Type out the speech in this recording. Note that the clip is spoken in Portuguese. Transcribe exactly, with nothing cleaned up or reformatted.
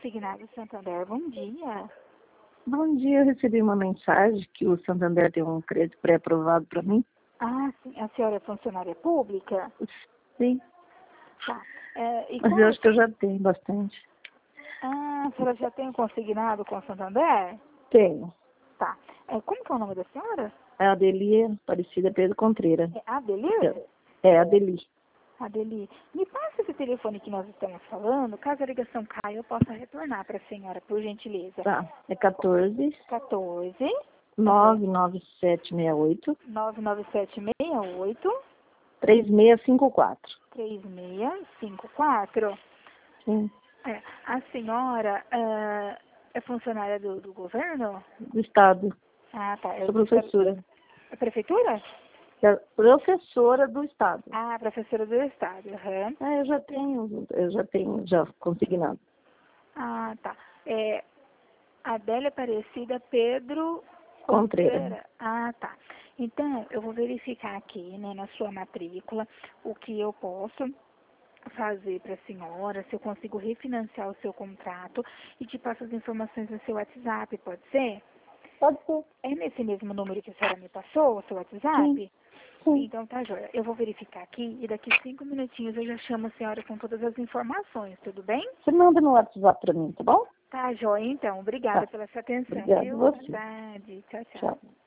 Consignado Santander, bom dia. Bom dia, eu recebi uma mensagem que o Santander tem um crédito pré-aprovado para mim. Ah, sim, a senhora é funcionária pública? Sim, Tá. É, e mas qual- eu acho que eu já tenho bastante. Ah, a senhora já tem um consignado com o Santander? Tenho. Tá. É, como que é o nome da senhora? É a Adeli Aparecida Pedro Contreira. É Adelir? É a Adeli. Adeli, me passa esse telefone que nós estamos falando, caso a ligação caia, eu possa retornar para a senhora, por gentileza. Tá. É quatorze, quatorze, nove nove sete seis oito, nove nove sete seis oito, três seis cinco quatro. três seis cinco quatro. Sim, É, a senhora é, é funcionária do, do governo? do Estado. Ah, tá. Eu, Sou professora. é prefeitura? É professora do Estado. Ah, professora do Estado. Uhum. É, eu já tenho, eu já tenho, já consignado. Ah, tá. É, Adélia Aparecida Pedro Contreira. Contreira. Ah, tá. Então, eu vou verificar aqui, né, na sua matrícula, o que eu posso fazer para a senhora, se eu consigo refinanciar o seu contrato e te passo as informações no seu WhatsApp, pode ser? Pode ser. É nesse mesmo número que a senhora me passou, o seu WhatsApp? Sim, sim. Então tá, joia. Eu vou verificar aqui e daqui cinco minutinhos eu já chamo a senhora com todas as informações, tudo bem? Você manda no WhatsApp para mim, tá bom? Tá, joia, então. Obrigada Tá. pela sua atenção, Obrigada a viu? Boa você. tarde. Tchau, tchau. Tchau.